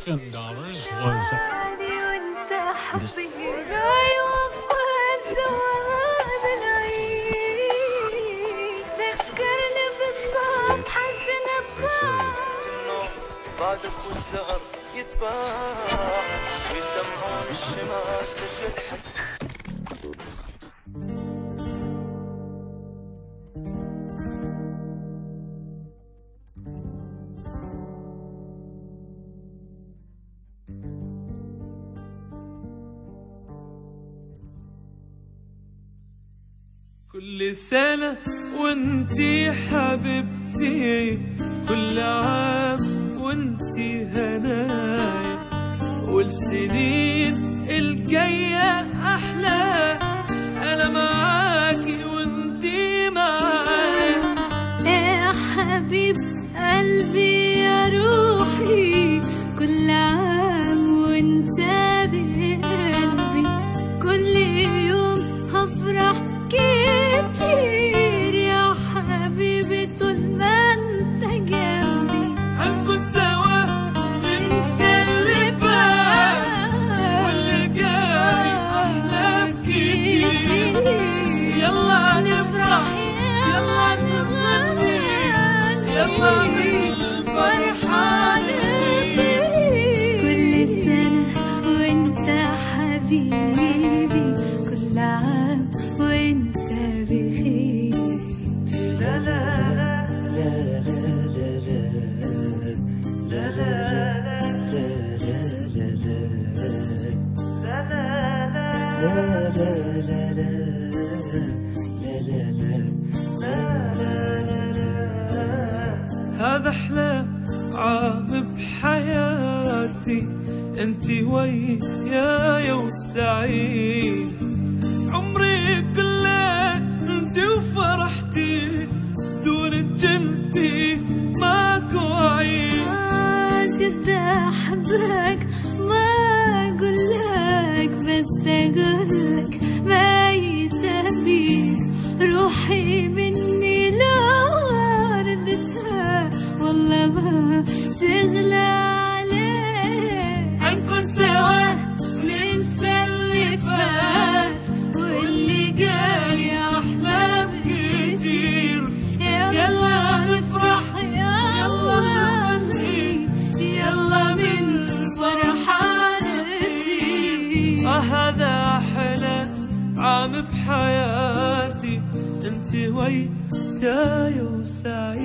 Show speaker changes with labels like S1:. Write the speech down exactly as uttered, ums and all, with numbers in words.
S1: thousand dollars was.
S2: بعدك والزهر يتباع ويسمعون الشمال مثل الحس.
S3: كل سنة وانتي حبيبتي، كل عام وانتي هنايا، والسنين الجاية أحلى، أنا معاكي وانتي معايا.
S4: يا حبيب قلبي يا روحي، كل عام وانت بقلبي، كل يوم هفرح كتير يا حبيبي طول ما انت جنبي.
S3: هنكون سوا ننسى اللي فات واللي جاي أحلى كتير. يلا نفرح يلا نغني يلا بالفرحة نطير.
S4: كل سنة وانت حبيبي، كل عام وانت بخير.
S3: لا لا لا لا لا هذا أحلى عام بحياتي، انتي وياي والسعيد، عمري كله انتي وفرحتي، دونك جنتي ماكو عيد.
S4: عاش قد احبك ما اقولك، بس اقولك بايتة بيك، روحي مني لو ردتها والله ما تغلى عليك.
S3: هنكون سوا ننسى اللي فات واللي جاي أحلى بكتير. يلا نفرح يلا نغني يلا من فرحة نطير. آه هذا أحلى عام بحياتي، انتي وياي وسعيد.